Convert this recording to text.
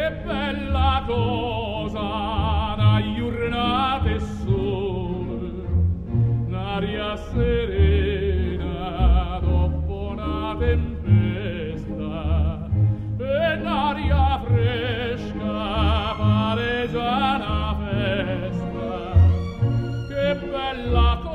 che bella cosa, una giornata e sole, un'aria serena dopo una tempesta, e un'aria fresca pare già una festa. Che bella cosa,